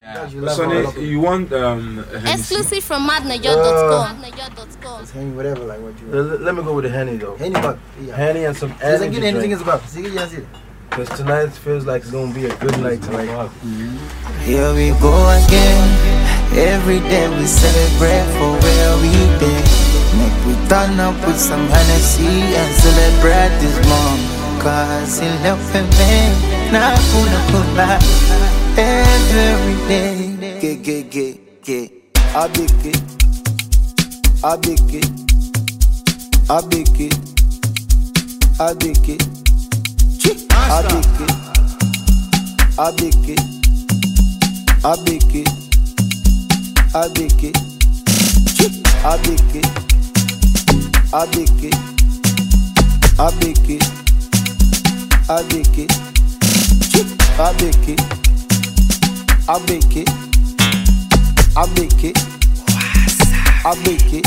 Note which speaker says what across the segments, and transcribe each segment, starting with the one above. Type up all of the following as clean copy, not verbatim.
Speaker 1: Sonny, you want
Speaker 2: Exclusive from madniger.com.
Speaker 3: It's Henny, whatever, like what you want.
Speaker 4: Let me go with the Henny though.
Speaker 3: Henny, but yeah.
Speaker 4: Henny and some
Speaker 3: Doesn't
Speaker 4: energy
Speaker 3: get anything
Speaker 4: drink.
Speaker 3: is about. See, you see.
Speaker 4: Because tonight feels like it's gonna be a good night tonight.
Speaker 5: Here we go again. Every day we celebrate for where we been. Make we turn up with some Hennessy and celebrate this moment. Cause in love with me, now gonna every day. Get. I bake it. I bake it. I bake it. I bake it. I bake it. I bake it. I bake it. I bake it. I bake it. I bake it. I bake it. I bake it. I bake it. I bake it. I bake it. I bake it.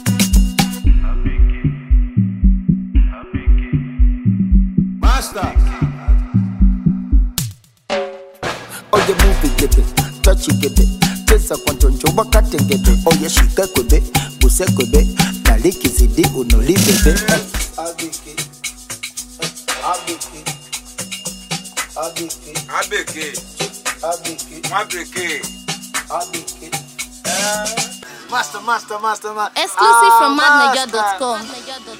Speaker 6: Master.
Speaker 5: Oh, you move it, give it, touch it, give it. Just a quantum, Joba cat and give it. Oh, yeah, she got with it, Busse with it. Nalik is a day, no leave it. I bake it. I bake it. I bake it.
Speaker 1: I bake it.
Speaker 5: I bake it.
Speaker 1: I bake it.
Speaker 5: I bake it.
Speaker 3: Master.
Speaker 2: Exclusive from madniger.com.